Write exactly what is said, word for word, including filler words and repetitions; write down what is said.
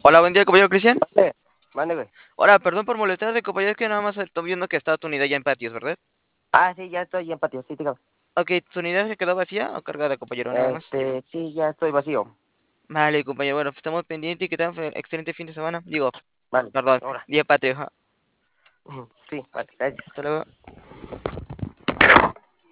Hola, buen día, compañero Cristian. Mande, mande, güey. Hola, perdón por molestarte, compañero, es que nada más estoy viendo que está tu unidad ya en patios, ¿verdad? Ah, sí, ya estoy en patio, sí, dígame. Ok, ¿tu unidad se quedó vacía o cargada, compañero, nada más? Este, sí, ya estoy vacío. Vale, compañero, bueno, pues estamos pendientes y que tengan fe- excelente fin de semana. Digo, Vale, perdón, ahora. día patrio, ajá. Ujú, sí, vale, gracias. Hasta luego.